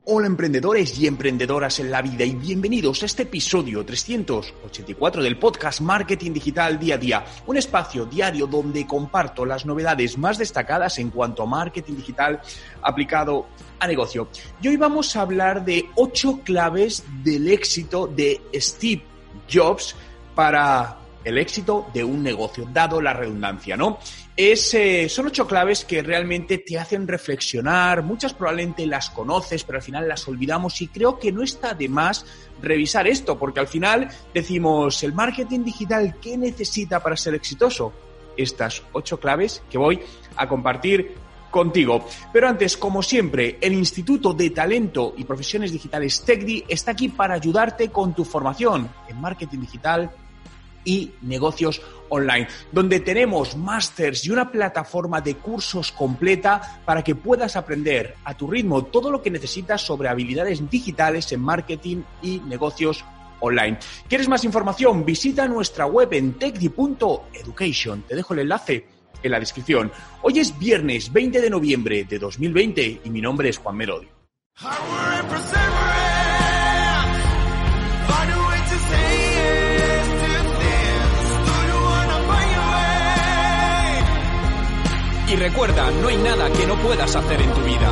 Hola emprendedores y emprendedoras en la vida y bienvenidos a este episodio 384 del podcast Marketing Digital Día a Día, un espacio diario donde comparto las novedades más destacadas en cuanto a marketing digital aplicado a negocio. Y hoy vamos a hablar de 8 claves del éxito de Steve Jobs para el éxito de un negocio, dado la redundancia, ¿no? Son 8 claves que realmente te hacen reflexionar, muchas probablemente las conoces, pero al final las olvidamos y creo que no está de más revisar esto, porque al final decimos, ¿el marketing digital qué necesita para ser exitoso? Estas 8 claves que voy a compartir contigo. Pero antes, como siempre, el Instituto de Talento y Profesiones Digitales TechDi está aquí para ayudarte con tu formación en marketing digital y negocios online, donde tenemos másters y una plataforma de cursos completa para que puedas aprender a tu ritmo todo lo que necesitas sobre habilidades digitales en marketing y negocios online. ¿Quieres más información? Visita nuestra web en techdi.education. Te dejo el enlace en la descripción. Hoy es viernes 20 de noviembre de 2020 y mi nombre es Juan Merodio. Y recuerda, no hay nada que no puedas hacer en tu vida.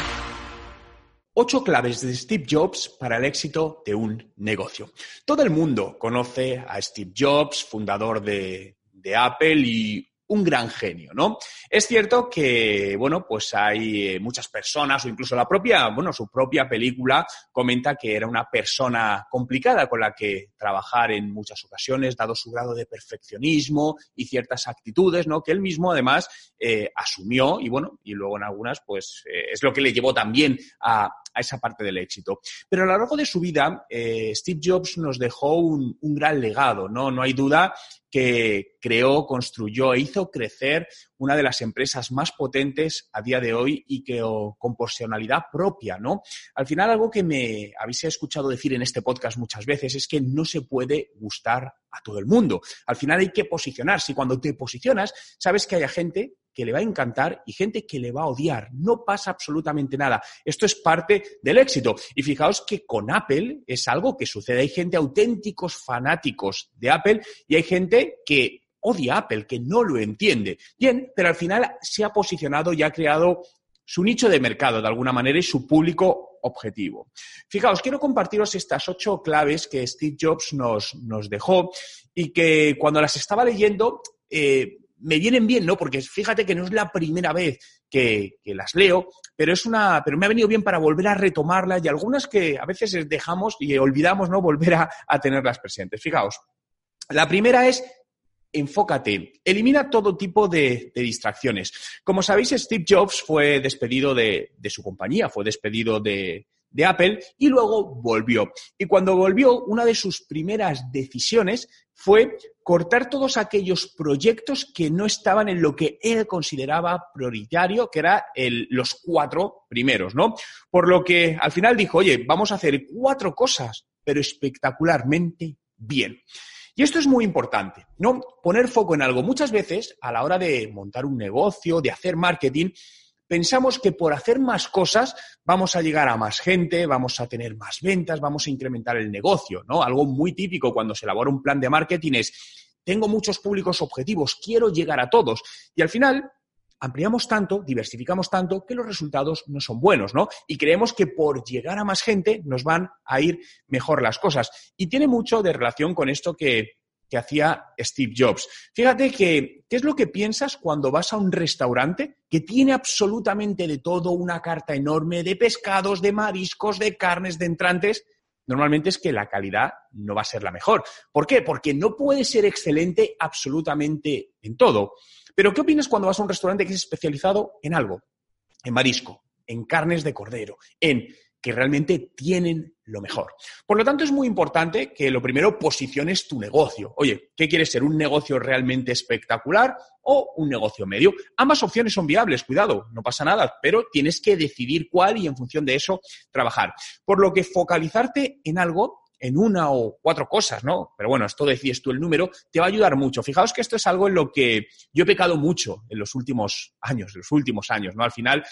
8 claves de Steve Jobs para el éxito de un negocio. Todo el mundo conoce a Steve Jobs, fundador de Apple y un gran genio, ¿no? Es cierto que, pues hay muchas personas o incluso su propia película comenta que era una persona complicada con la que trabajar en muchas ocasiones, dado su grado de perfeccionismo y ciertas actitudes, ¿no? Que él mismo además asumió y luego en algunas es lo que le llevó también a esa parte del éxito. Pero a lo largo de su vida, Steve Jobs nos dejó un gran legado, ¿no? No hay duda que creó, construyó e hizo crecer una de las empresas más potentes a día de hoy y que con personalidad propia, ¿no? Al final, algo que me habéis escuchado decir en este podcast muchas veces es que no se puede gustar a todo el mundo. Al final hay que posicionarse y cuando te posicionas, sabes que hay gente que le va a encantar y gente que le va a odiar. No pasa absolutamente nada. Esto es parte del éxito. Y fijaos que con Apple es algo que sucede. Hay gente auténticos fanáticos de Apple y hay gente que odia a Apple, que no lo entiende. Bien, pero al final se ha posicionado y ha creado su nicho de mercado de alguna manera y su público objetivo. Fijaos, quiero compartiros estas 8 claves que Steve Jobs nos dejó y que cuando las estaba leyendo me vienen bien, ¿no? Porque fíjate que no es la primera vez que las leo, pero me ha venido bien para volver a retomarlas y algunas que a veces dejamos y olvidamos, ¿no? Volver a tenerlas presentes. Fijaos, la primera es: enfócate, elimina todo tipo de distracciones. Como sabéis, Steve Jobs fue despedido de su compañía, fue despedido de Apple y luego volvió. Y cuando volvió, una de sus primeras decisiones fue cortar todos aquellos proyectos que no estaban en lo que él consideraba prioritario, que eran los 4 primeros, ¿no? Por lo que al final dijo, oye, vamos a hacer 4 cosas, pero espectacularmente bien. Y esto es muy importante, ¿no? Poner foco en algo. Muchas veces, a la hora de montar un negocio, de hacer marketing, pensamos que por hacer más cosas vamos a llegar a más gente, vamos a tener más ventas, vamos a incrementar el negocio, ¿no? Algo muy típico cuando se elabora un plan de marketing es, tengo muchos públicos objetivos, quiero llegar a todos. Y al final ampliamos tanto, diversificamos tanto, que los resultados no son buenos, ¿no? Y creemos que por llegar a más gente nos van a ir mejor las cosas. Y tiene mucho de relación con esto que hacía Steve Jobs. Fíjate que, ¿qué es lo que piensas cuando vas a un restaurante que tiene absolutamente de todo, una carta enorme de pescados, de mariscos, de carnes, de entrantes? Normalmente es que la calidad no va a ser la mejor. ¿Por qué? Porque no puede ser excelente absolutamente en todo. Pero ¿qué opinas cuando vas a un restaurante que es especializado en algo? En marisco, en carnes de cordero, en que realmente tienen lo mejor. Por lo tanto, es muy importante que lo primero posiciones tu negocio. Oye, ¿qué quieres ser? ¿Un negocio realmente espectacular o un negocio medio? Ambas opciones son viables, cuidado, no pasa nada, pero tienes que decidir cuál y en función de eso trabajar. Por lo que focalizarte en algo, en 1 o 4 cosas, ¿no? Pero bueno, esto decides tú el número, te va a ayudar mucho. Fijaos que esto es algo en lo que yo he pecado mucho en los últimos años, ¿no? Al final,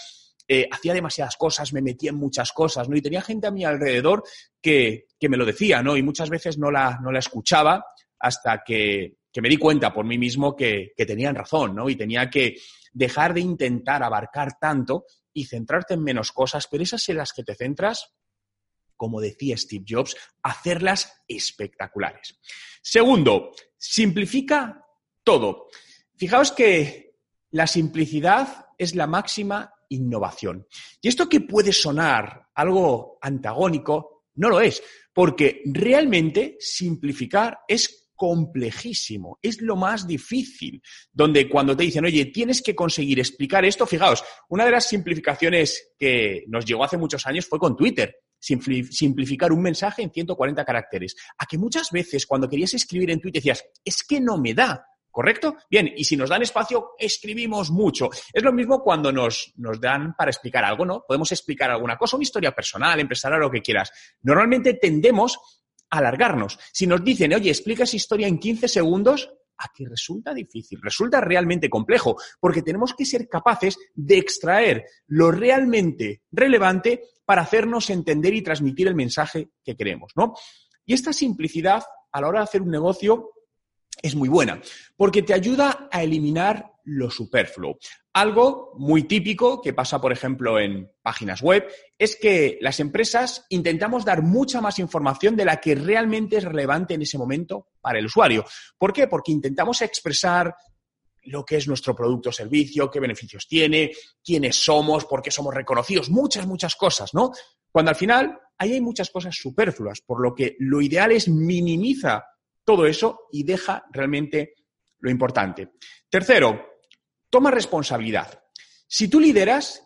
hacía demasiadas cosas, me metía en muchas cosas, ¿no? Y tenía gente a mi alrededor que me lo decía, ¿no? Y muchas veces no la escuchaba hasta que me di cuenta por mí mismo que tenían razón, ¿no? Y tenía que dejar de intentar abarcar tanto y centrarte en menos cosas, pero esas en las que te centras, como decía Steve Jobs, hacerlas espectaculares. Segundo, simplifica todo. Fijaos que la simplicidad es la máxima innovación. Y esto que puede sonar algo antagónico, no lo es, porque realmente simplificar es complejísimo, es lo más difícil, donde cuando te dicen, oye, tienes que conseguir explicar esto, fijaos, una de las simplificaciones que nos llegó hace muchos años fue con Twitter, simplificar un mensaje en 140 caracteres, a que muchas veces cuando querías escribir en Twitter decías, es que no me da, ¿correcto? Bien, y si nos dan espacio, escribimos mucho. Es lo mismo cuando nos dan para explicar algo, ¿no? Podemos explicar alguna cosa, una historia personal, empresarial, lo que quieras. Normalmente tendemos a alargarnos. Si nos dicen, oye, explica esa historia en 15 segundos, aquí resulta difícil, resulta realmente complejo, porque tenemos que ser capaces de extraer lo realmente relevante para hacernos entender y transmitir el mensaje que queremos, ¿no? Y esta simplicidad, a la hora de hacer un negocio, es muy buena, porque te ayuda a eliminar lo superfluo. Algo muy típico que pasa, por ejemplo, en páginas web, es que las empresas intentamos dar mucha más información de la que realmente es relevante en ese momento para el usuario. ¿Por qué? Porque intentamos expresar lo que es nuestro producto o servicio, qué beneficios tiene, quiénes somos, por qué somos reconocidos, muchas cosas, ¿no? Cuando al final ahí hay muchas cosas superfluas, por lo que lo ideal es minimizar todo eso y deja realmente lo importante. Tercero, toma responsabilidad. Si tú lideras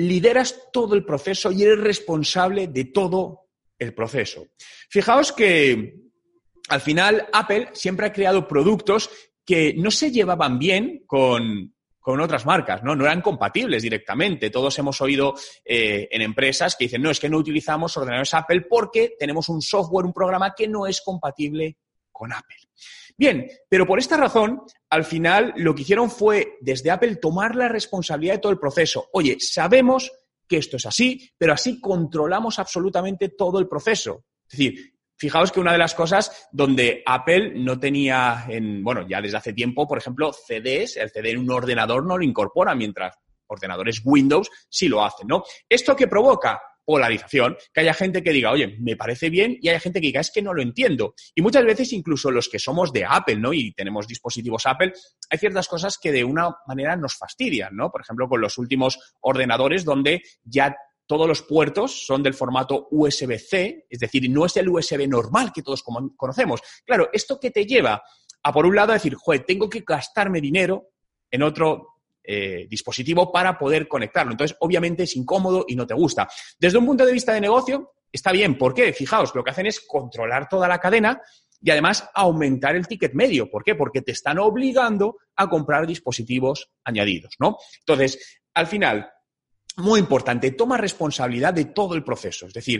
todo el proceso y eres responsable de todo el proceso. Fijaos que al final Apple siempre ha creado productos que no se llevaban bien con otras marcas, ¿no? No eran compatibles directamente. Todos hemos oído en empresas que dicen, no, es que no utilizamos ordenadores Apple porque tenemos un software, un programa que no es compatible con Apple. Bien, pero por esta razón, al final lo que hicieron fue, desde Apple, tomar la responsabilidad de todo el proceso. Oye, sabemos que esto es así, pero así controlamos absolutamente todo el proceso. Es decir, fijaos que una de las cosas donde Apple no tenía, ya desde hace tiempo, por ejemplo, CDs, el CD en un ordenador no lo incorpora, mientras ordenadores Windows sí lo hacen, ¿no? ¿Esto qué provoca? Polarización, que haya gente que diga, oye, me parece bien, y haya gente que diga, es que no lo entiendo. Y muchas veces incluso los que somos de Apple, ¿no? Y tenemos dispositivos Apple, hay ciertas cosas que de una manera nos fastidian, ¿no? Por ejemplo, con los últimos ordenadores donde ya todos los puertos son del formato USB-C, es decir, no es el USB normal que todos conocemos. Claro, ¿esto qué te lleva? A, por un lado, a decir, joder, tengo que gastarme dinero en otro dispositivo para poder conectarlo. Entonces, obviamente es incómodo y no te gusta. Desde un punto de vista de negocio, está bien. ¿Por qué? Fijaos, lo que hacen es controlar toda la cadena y además aumentar el ticket medio. ¿Por qué? Porque te están obligando a comprar dispositivos añadidos, ¿no? Entonces, al final, muy importante, toma responsabilidad de todo el proceso. Es decir,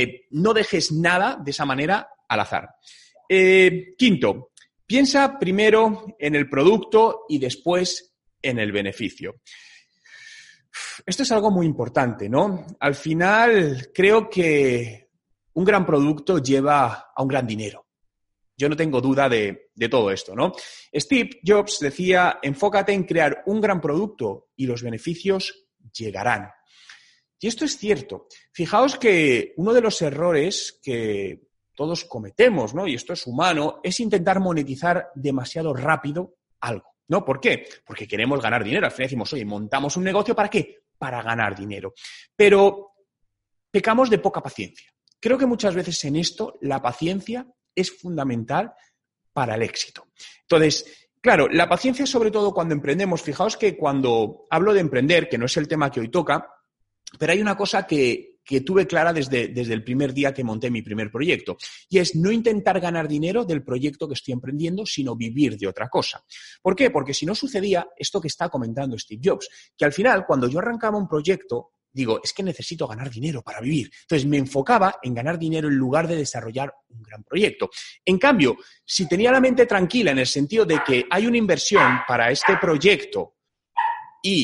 no dejes nada de esa manera al azar. Quinto, piensa primero en el producto y después en el beneficio. Esto es algo muy importante, ¿no? Al final, creo que un gran producto lleva a un gran dinero. Yo no tengo duda de todo esto, ¿no? Steve Jobs decía, enfócate en crear un gran producto y los beneficios llegarán. Y esto es cierto. Fijaos que uno de los errores que todos cometemos, ¿no? Y esto es humano, es intentar monetizar demasiado rápido algo. ¿No? ¿Por qué? Porque queremos ganar dinero. Al final decimos, oye, montamos un negocio, ¿para qué? Para ganar dinero. Pero pecamos de poca paciencia. Creo que muchas veces en esto la paciencia es fundamental para el éxito. Entonces, claro, la paciencia sobre todo cuando emprendemos. Fijaos que cuando hablo de emprender, que no es el tema que hoy toca, pero hay una cosa que tuve clara desde el primer día que monté mi primer proyecto, y es no intentar ganar dinero del proyecto que estoy emprendiendo, sino vivir de otra cosa. ¿Por qué? Porque si no sucedía esto que está comentando Steve Jobs, que al final, cuando yo arrancaba un proyecto, digo, es que necesito ganar dinero para vivir. Entonces me enfocaba en ganar dinero en lugar de desarrollar un gran proyecto. En cambio, si tenía la mente tranquila en el sentido de que hay una inversión para este proyecto y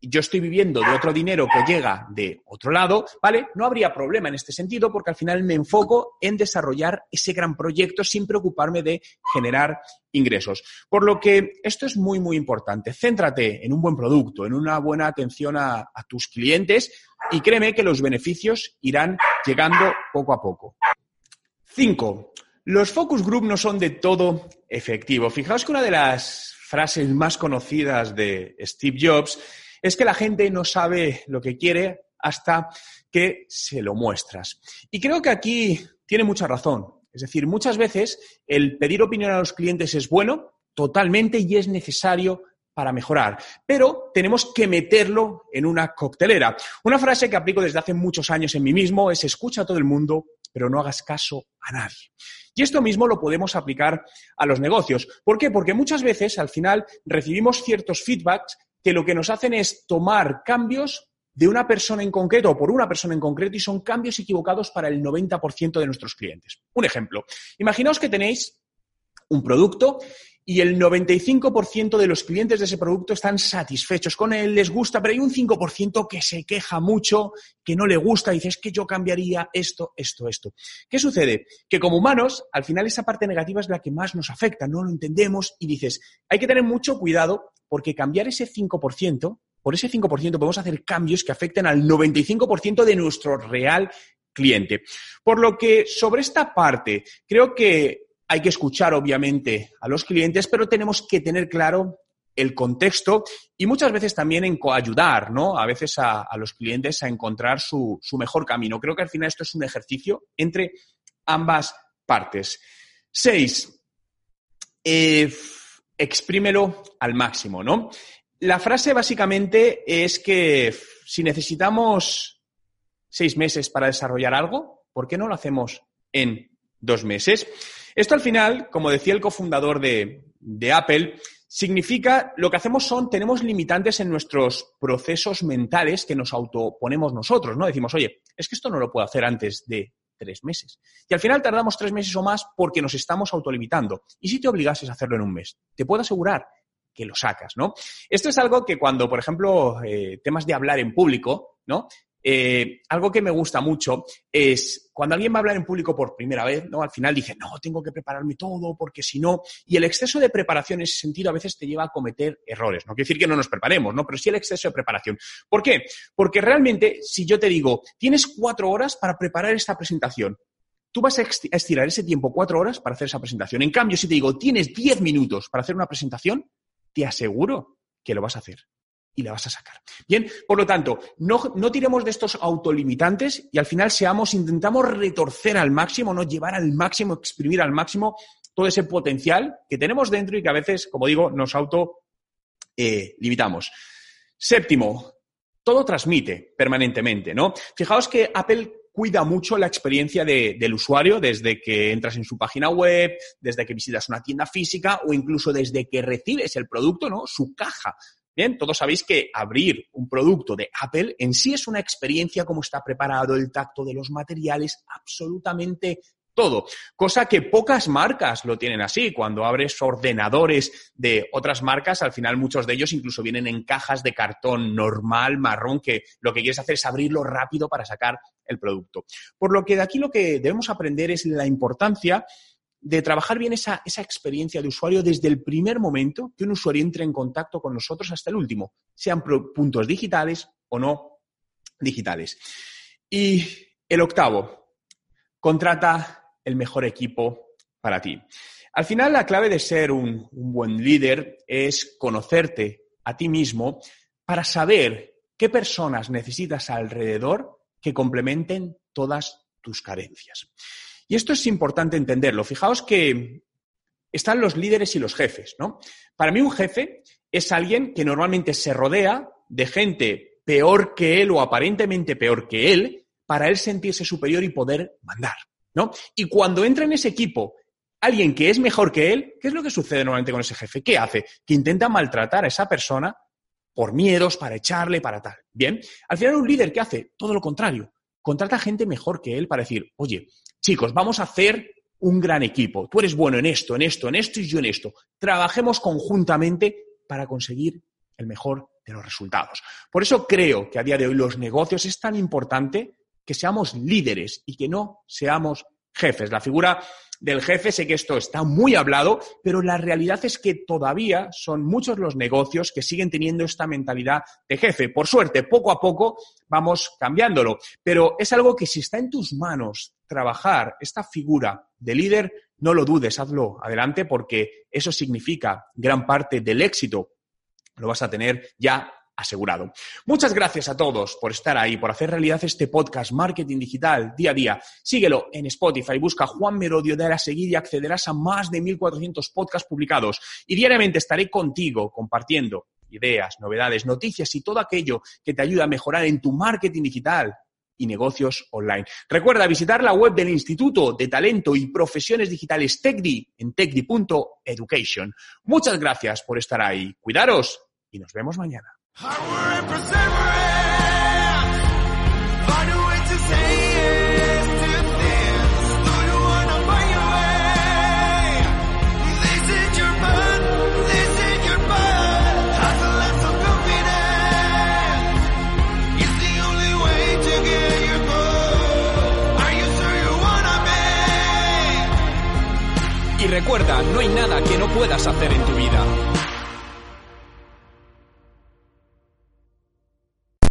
yo estoy viviendo de otro dinero que llega de otro lado, ¿vale? No habría problema en este sentido porque al final me enfoco en desarrollar ese gran proyecto sin preocuparme de generar ingresos. Por lo que esto es muy, muy importante. Céntrate en un buen producto, en una buena atención a tus clientes y créeme que los beneficios irán llegando poco a poco. 5. Los focus group no son de todo efectivos. Fijaos que una de las frases más conocidas de Steve Jobs es que la gente no sabe lo que quiere hasta que se lo muestras. Y creo que aquí tiene mucha razón. Es decir, muchas veces el pedir opinión a los clientes es bueno, totalmente, y es necesario para mejorar, pero tenemos que meterlo en una coctelera. Una frase que aplico desde hace muchos años en mí mismo es: escucha a todo el mundo, pero no hagas caso a nadie. Y esto mismo lo podemos aplicar a los negocios. ¿Por qué? Porque muchas veces, al final, recibimos ciertos feedbacks que lo que nos hacen es tomar cambios de una persona en concreto o por una persona en concreto y son cambios equivocados para el 90% de nuestros clientes. Un ejemplo. Imaginaos que tenéis un producto y el 95% de los clientes de ese producto están satisfechos con él, les gusta, pero hay un 5% que se queja mucho, que no le gusta, y dice, es que yo cambiaría esto. ¿Qué sucede? Que como humanos, al final esa parte negativa es la que más nos afecta, no lo entendemos y dices, hay que tener mucho cuidado porque cambiar ese 5%, por ese 5% podemos hacer cambios que afecten al 95% de nuestro real cliente. Por lo que sobre esta parte, creo que hay que escuchar, obviamente, a los clientes, pero tenemos que tener claro el contexto y muchas veces también en coayudar, ¿no? A veces a los clientes a encontrar su mejor camino. Creo que al final esto es un ejercicio entre ambas partes. 6. Exprímelo al máximo, ¿no? La frase básicamente es que si necesitamos 6 meses para desarrollar algo, ¿por qué no lo hacemos en 2 meses? Esto al final, como decía el cofundador de Apple, significa lo que hacemos tenemos limitantes en nuestros procesos mentales que nos autoponemos nosotros, ¿no? Decimos, oye, es que esto no lo puedo hacer antes de 3 meses. Y al final tardamos 3 meses o más porque nos estamos autolimitando. ¿Y si te obligases a hacerlo en 1 mes? Te puedo asegurar que lo sacas, ¿no? Esto es algo que cuando, por ejemplo, temas de hablar en público, ¿no? Algo que me gusta mucho es cuando alguien va a hablar en público por primera vez, ¿no? Al final dice, no, tengo que prepararme todo porque si no... Y el exceso de preparación en ese sentido a veces te lleva a cometer errores. No quiere decir que no nos preparemos, ¿no? Pero sí el exceso de preparación. ¿Por qué? Porque realmente si yo te digo, tienes 4 horas para preparar esta presentación, tú vas a estirar ese tiempo 4 horas para hacer esa presentación. En cambio, si te digo, tienes 10 minutos para hacer una presentación, te aseguro que lo vas a hacer. Y la vas a sacar. Bien, por lo tanto, no tiremos de estos autolimitantes y al final intentamos retorcer al máximo, no llevar al máximo, exprimir al máximo todo ese potencial que tenemos dentro y que a veces, como digo, nos limitamos. 7, todo transmite permanentemente, ¿no? Fijaos que Apple cuida mucho la experiencia del usuario desde que entras en su página web, desde que visitas una tienda física o incluso desde que recibes el producto, ¿no? Su caja. Bien, todos sabéis que abrir un producto de Apple en sí es una experiencia, cómo está preparado, el tacto de los materiales, absolutamente todo. Cosa que pocas marcas lo tienen así. Cuando abres ordenadores de otras marcas, al final muchos de ellos incluso vienen en cajas de cartón normal, marrón, que lo que quieres hacer es abrirlo rápido para sacar el producto. Por lo que de aquí lo que debemos aprender es la importancia de trabajar bien esa experiencia de usuario desde el primer momento que un usuario entre en contacto con nosotros hasta el último, sean puntos digitales o no digitales. Y el 8, contrata el mejor equipo para ti. Al final, la clave de ser un buen líder es conocerte a ti mismo para saber qué personas necesitas alrededor que complementen todas tus carencias. Y esto es importante entenderlo. Fijaos que están los líderes y los jefes, ¿no? Para mí un jefe es alguien que normalmente se rodea de gente peor que él o aparentemente peor que él para él sentirse superior y poder mandar, ¿no? Y cuando entra en ese equipo alguien que es mejor que él, ¿qué es lo que sucede normalmente con ese jefe? ¿Qué hace? Que intenta maltratar a esa persona por miedos, para echarle, para tal. Bien, al final un líder, ¿qué hace? Todo lo contrario. Contrata gente mejor que él para decir, oye, chicos, vamos a hacer un gran equipo. Tú eres bueno en esto y yo en esto. Trabajemos conjuntamente para conseguir el mejor de los resultados. Por eso creo que a día de hoy los negocios es tan importante que seamos líderes y que no seamos jefes. La figura del jefe, sé que esto está muy hablado, pero la realidad es que todavía son muchos los negocios que siguen teniendo esta mentalidad de jefe. Por suerte, poco a poco vamos cambiándolo, pero es algo que si está en tus manos trabajar esta figura de líder, no lo dudes, hazlo adelante, porque eso significa gran parte del éxito. Lo vas a tener ya asegurado. Muchas gracias a todos por estar ahí, por hacer realidad este podcast Marketing Digital día a día. Síguelo en Spotify, busca Juan Merodio, dale a seguir y accederás a más de 1.400 podcasts publicados. Y diariamente estaré contigo compartiendo ideas, novedades, noticias y todo aquello que te ayuda a mejorar en tu marketing digital y negocios online. Recuerda visitar la web del Instituto de Talento y Profesiones Digitales TechDi en techdi.education. Muchas gracias por estar ahí. Cuidaros y nos vemos mañana. Y recuerda, no hay nada que no puedas hacer en tu vida.